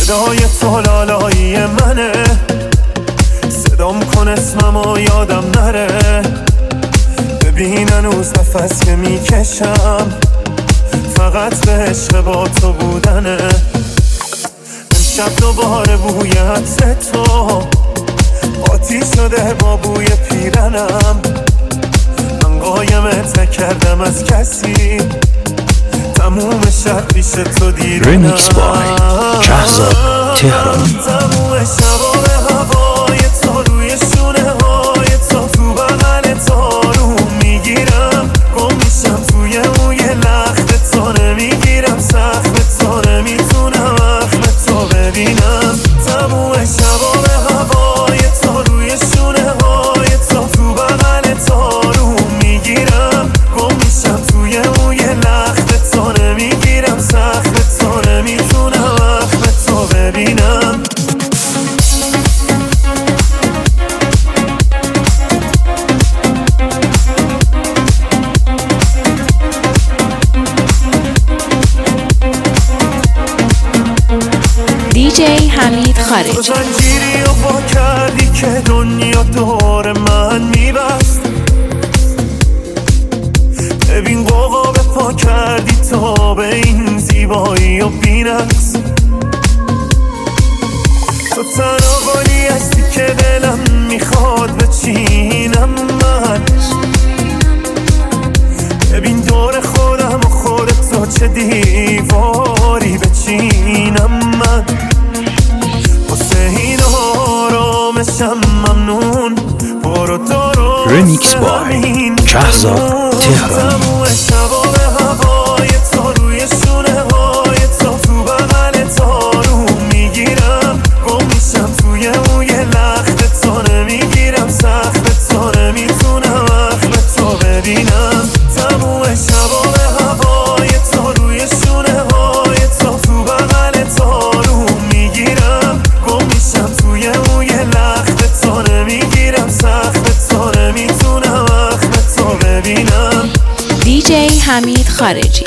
صدای تو لالایی منه، صدام کن اسممو یادم نره. ببین هنوز نفس که میکشم فقط به عشق با تو بودنه. امشب دوباره بوی عطر تو آتیش شده با بوی پیرنم. من قایمت نکردم از کسی، تموم شب پیش تو دیدنم. ریمیکس بای شهزاد تهرانی. تموم شبا به هوای تو روی شونه های تو، تو بغل تو رو میگیرم. گم میشم توی موی لخت تو، نمیگیرم سخت تو، نمیتونم اخم تو ببینم. تموم شبا به هوای تو روی شونه های تو، تو بغل تو رو میگیرم. گم میشم توی موی لخت تو، نمیگیرم سخت تو، نمیتونم اخم تو ببینم. دیجی حمید خارجی. تو زنجیری رو با کردی که دنیا دور من میبست. ببین قوقا به پا کردی تا به این زیبایی و بینقص. تو تنها قولی هستی که دلم میخواد بچینم من. ببین دور خودم و خودتو چه دیواری بچینم من. واسه این آرامشم ممنون، برو درست ریمیکس بای شهزاد تهرانی. تموم شبا به هوای تو روی شونه های تو، تو بغل تو رو میگیرم. گم میشم توی موی لخت تو، نمیگیرم سخت تو، نمیتونم اخم تو ببینم. تموم شبا به هوای تو روی شونه های تو، تو بغل تو رو میگیرم. گم میشم توی موی لخت تو، نمیگیرم سخت تو، نمیتونم اخم تو ببینم. دیجی حمید خارجی.